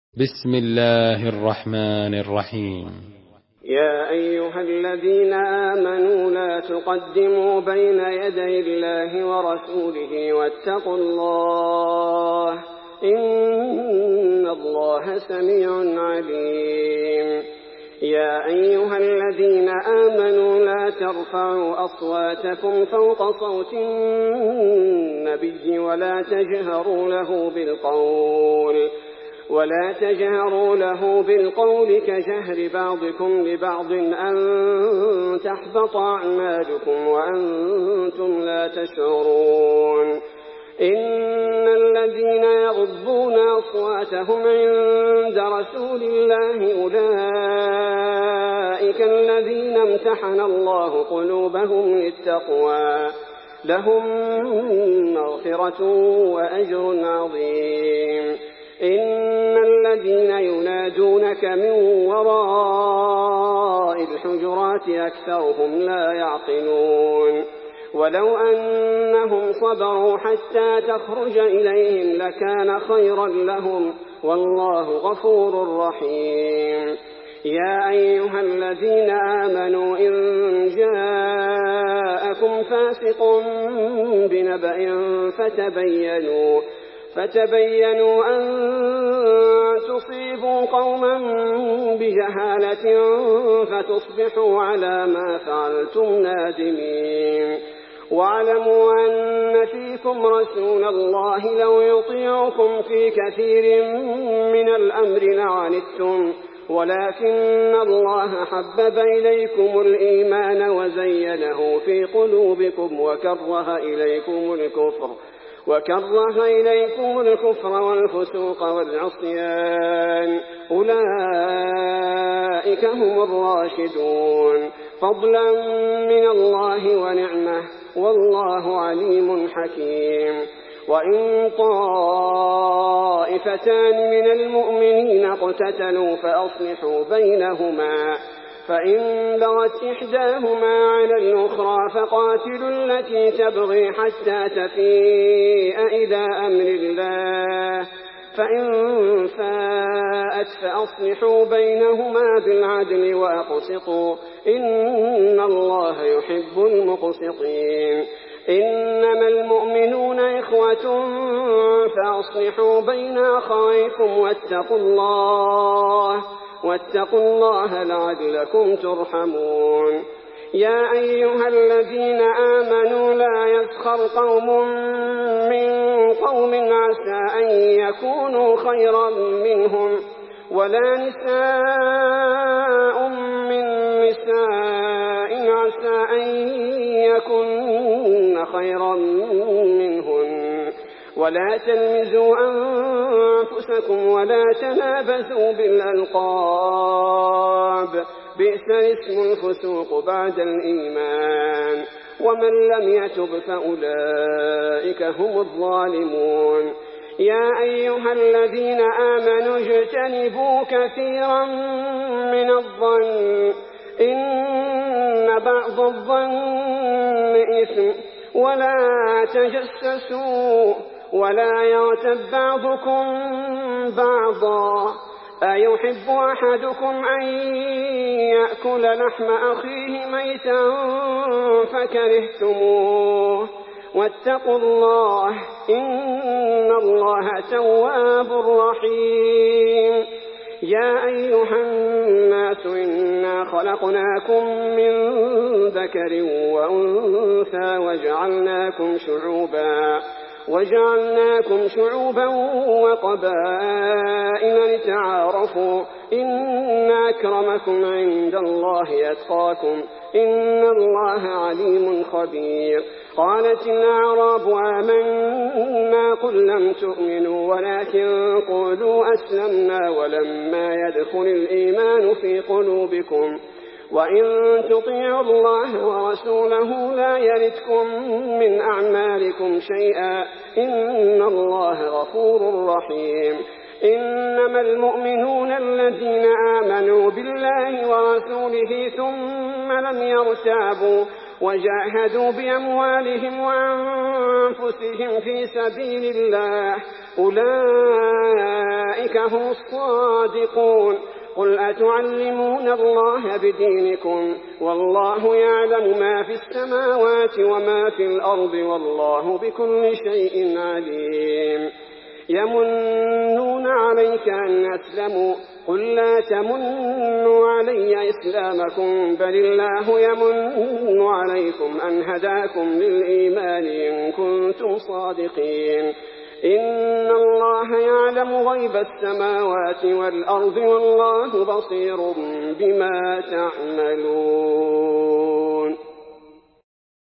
بسم الله الرحمن الرحيم. يا أيها الذين آمنوا لا تقدموا بين يدي الله ورسوله واتقوا الله إن الله سميع عليم. يا أيها الذين آمنوا لا ترفعوا أصواتكم فوق صوت النبي ولا تجهروا له بالقول كجهر بعضكم لبعض أن تحبط أعمالكم وأنتم لا تشعرون. إن الذين يغضون أصواتهم عند رسول الله أولئك الذين امتحن الله قلوبهم للتقوى لهم مغفرة وأجر عظيم. إن الذين ينادونك من وراء الحجرات أكثرهم لا يعقلون. ولو أنهم صبروا حتى تخرج إليهم لكان خيرا لهم والله غفور رحيم. يا أيها الذين آمنوا إن جاءكم فاسق بنبأ فتبينوا أن تصيبوا قوما بجهالة فتصبحوا على ما فعلتم نادمين. واعلموا أن فيكم رسول الله لو يطيعكم في كثير من الأمر لعنتم ولكن الله حبب إليكم الإيمان وزينه في قلوبكم وكره إليكم الكفر والفسوق والعصيان أولئك هم الراشدون فضلا من الله ونعمه والله عليم حكيم. وإن طائفتان من المؤمنين اقتتلوا فأصلحوا بينهما فإن بغت إحداهما على الأخرى فقاتلوا التي تبغي حتى تفيء إلى أمر الله فإن فاءت فأصلحوا بينهما بالعدل وأقسطوا إن الله يحب المقسطين. إنما المؤمنون إخوة فأصلحوا بين أخويكم واتقوا الله لعلكم ترحمون. يا أيها الذين آمنوا لا يسخر قوم من قوم عسى أن يكونوا خيرا منهم ولا نساء من نساء عسى أن يكون خيرا منهن ولا تلمزوا أنفسكم ولا تنابزوا بالألقاب بئس الاسم الفسوق بعد الإيمان ومن لم يتب فأولئك هم الظالمون. يا أيها الذين آمنوا اجتنبوا كثيرا من الظن إن بعض الظن إثم ولا تجسسوا ولا يغتب بعضكم بعضا أيحب أحدكم أن يأكل لحم أخيه ميتا فكرهتموه واتقوا الله إن الله تواب رحيم. يا أيها الناس إنا خلقناكم من ذكر وأنثى وجعلناكم شعوبا وقبائل لتعارفوا إن أكرمكم عند الله أتقاكم إن الله عليم خبير. قالت الأعراب آمنا قل لم تؤمنوا ولكن قولوا أسلمنا ولما يدخل الإيمان في قلوبكم وإن تطيعوا الله ورسوله لا يلتكم من أعمالكم شيئا إن الله غفور رحيم. إنما المؤمنون الذين آمنوا بالله ورسوله ثم لم يرتابوا وجاهدوا بأموالهم وأنفسهم في سبيل الله أولئك هم الصادقون. قل أتعلمون الله بدينكم والله يعلم ما في السماوات وما في الأرض والله بكل شيء عليم. يمنون عليك أن أسلموا قل لا تمنوا علي إسلامكم بل الله يمن عليكم أن هداكم للإيمان إن كنتم صادقين. إن الله يعلم غيب السماوات والأرض والله بصير بما تعملون.